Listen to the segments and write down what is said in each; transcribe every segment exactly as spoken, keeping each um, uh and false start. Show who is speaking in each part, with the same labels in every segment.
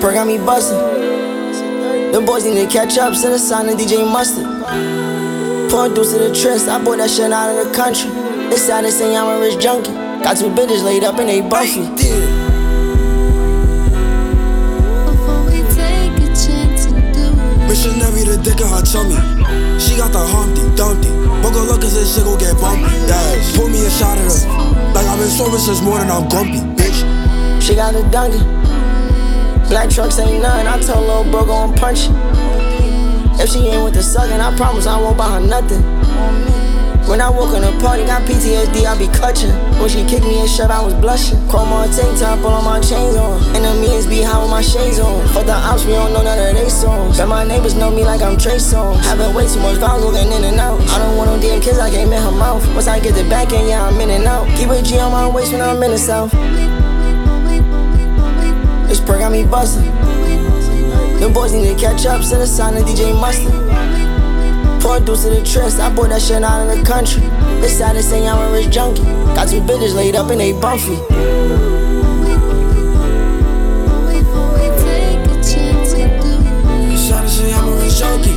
Speaker 1: perk got me bustin'. Them boys need to catch up, send a sign to D J Mustard. Pouring deuce to the tryst, I bought that shit out of the country. It's sad to say I'm a rich junkie. Got two bitches laid up and they buffy.
Speaker 2: Missionary the dick in her tummy. She got the Humpty Dumpty. Bogo look cause this shit gon' get bumpy. Yeah, pull me a shot at her. Like I've been sober since more than I'm grumpy, bitch.
Speaker 1: She got a Dunkin'. Black trucks ain't none. I told lil' bro go and punch it. If she ain't with the suckin', I promise I won't buy her nothing. When I walk in the party, got P T S D, I be clutching. When she kicked me in shirt, I was blushing. Chrome on tank top, all on my chains on. And the means be high with my shades on. Fuck the ops, we don't know none of they songs. Bet my neighbors know me like I'm Trey Songz. Having way too much vowels, looking in and out. I don't want no damn kids, I came in her mouth. Once I get the back end, yeah, I'm in and out. Keep a G on my waist when I'm in the south. This perk got me bustin'. Them boys need to catch up, send a sign to D J Mustard. Pour deuce to the tryst, I bought that shit out of the country. It's sad to say I'm a rich junkie. Got two bitches laid up and they bumpy.
Speaker 2: It's sad to say I'm a rich junkie.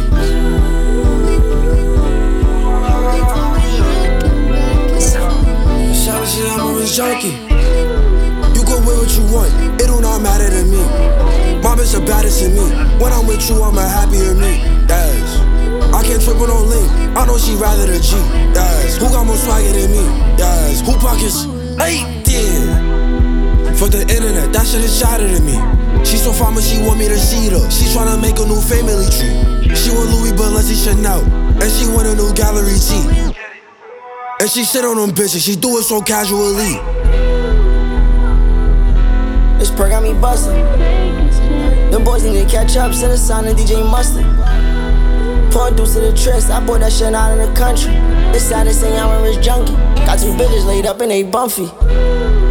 Speaker 2: It's sad to say I'm a rich junkie. You go wear what you want, it do not matter to me. My bitch the baddest in me. When I'm with you, I'm a happier me. Yes. I can't trip with no link. I know she rather the G. Yes. Who got more swagger than me? Yes. Who pockets? Hey, yeah. For the internet, that shit is shattered to me. She so fine, but she want me to see her. She tryna make a new family tree. She want Louis Balenciaga Chanel, and she want a new gallery tee. And she sit on them bitches, she do it so casually.
Speaker 1: This perk got me bustin'. Them boys need to catch up, send a sign to D J Mustard. Pouring deuce to the tryst, I bought that shit out of the country. It's sad to say I'm a rich junkie. Got two bitches laid up and they bumpy.